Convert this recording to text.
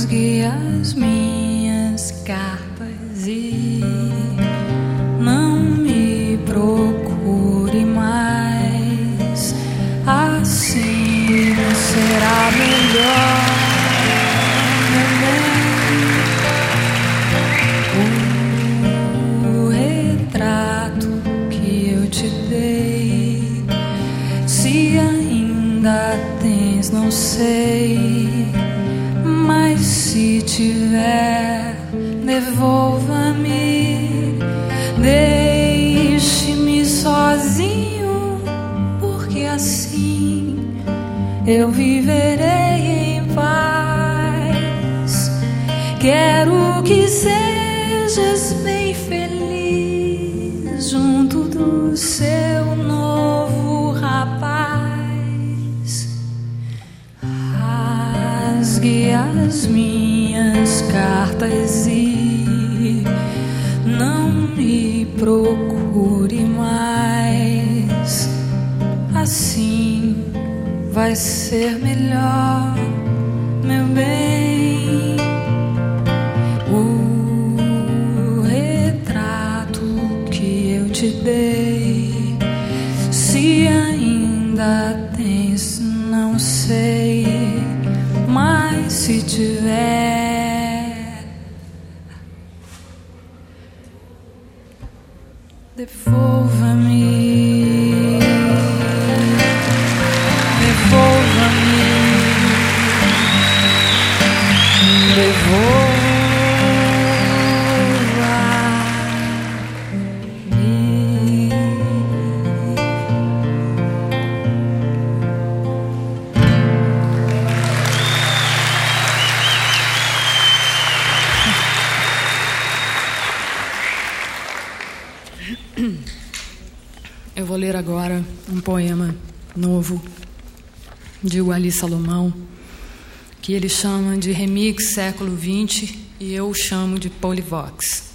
Rasgue as minhas cartas e não me procure mais. Assim será melhor. O retrato que eu te dei, se ainda tens, não sei, mas se tiver, devolva-me. Deixe-me sozinho, porque assim eu viverei em paz. Quero que sejas bem feliz junto do seu novo rapaz. Rasgue as minhas cartas e não me procure mais. Assim vai ser melhor, meu bem. O retrato que eu te dei, se ainda tens, não sei, mas se tiver, devolva-me. Devolva-me. Devolva-me. Eu vou ler agora um poema novo de Wally Salomão, que ele chama de Remix Século XX e eu chamo de Polivox.